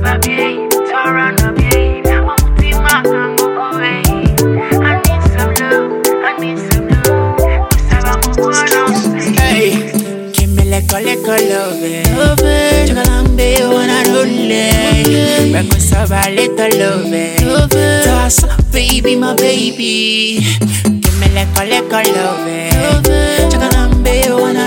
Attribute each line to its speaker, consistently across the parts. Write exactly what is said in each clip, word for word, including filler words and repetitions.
Speaker 1: baby, Tora no baby. Umutima kangu kuwe. I need some love, I need some love. Kusaba mukono.
Speaker 2: Hey, give me like a little love, love. Chakalambe wana rule. Kusaba little love, toss baby, my baby. Give me like a little love, chakalambe wana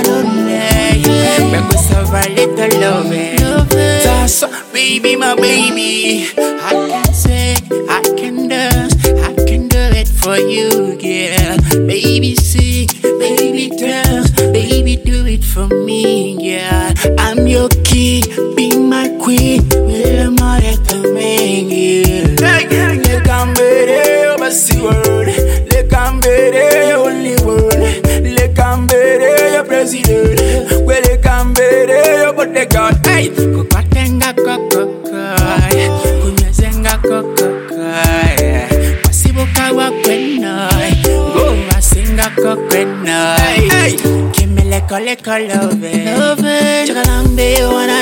Speaker 2: rule. Kusaba little love, toss baby, my baby. I can sing, I can dance, I can do it for you, yeah. Baby sing, baby dance, baby do it for me, yeah. I'm your king, be my queen, we're more than me, yeah. Le Cambere, Bassi word, Le Cambere, only word, Le Cambere, president, where Le Cambere, but they got, hey, Kukatenga Kokokai, Kunyazenga Kokokai, Wasibuka Wakwenai, Go Masinga Kokenai, hey, give me like a little love, love, Chakalambe wana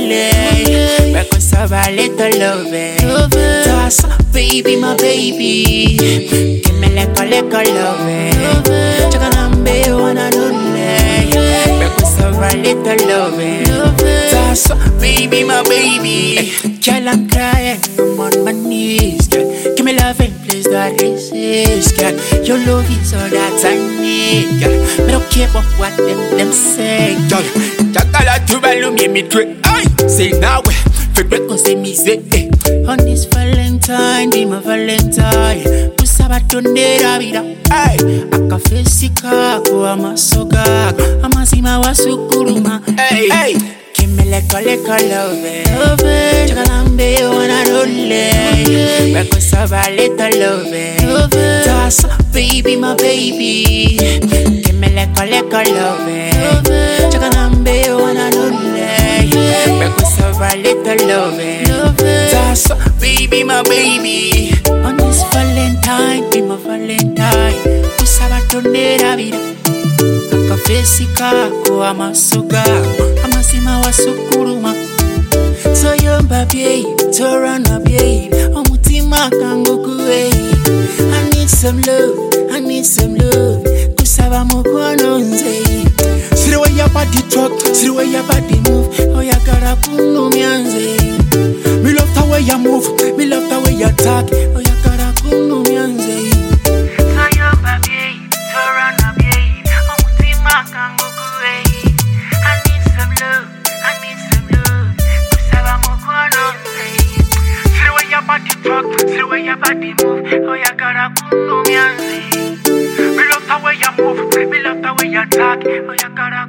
Speaker 2: rule, Bekosaba little love, toss baby, my baby, give me like a little love, Chakalambe wana rule, Bekosaba little love, toss baby, my baby. Girl, I'm crying, I'm on my knees, girl. Give me love and please don't resist, girl. Your love is all that I need, girl. I don't care about what them, them say, girl. Takala tu balumi me twe, ay. Say now, favorite cause me say, eh. On this Valentine, be my Valentine. Pusaba tonera vida, ay. Akafesika ko amasoga, amasima wasukuruma, ay, ay. Give me like a little love, Chakalambe wana rule, Bekosaba little love, toss baby, my baby. Give me like a little love, Chakalambe wana rule, Bekosaba little love, toss baby, my baby. On this Valentine, be my Valentine. Pusaba tonera vida, akafesika ko amasoga, amasima wasukuruma. So yomba babe, Tora no babe, umutima kangu kuwe. I need some love, I need some love. Kusaba mukono nze. See the way your body talk, see the way your body move. Oh ya gara kunu mianze. Me love the way you move, me love the way you talk. Oh ya gara kunu mianze.
Speaker 1: So yomba babe, Tora no babe, umutima kangu kuwe. I need some love, I need some love. Kusaba mukono nze. See the way your body talk, see the way your body move. Oh ya gara kunu mianze. Me love the way you move, me love the way you talk. Oh ya gara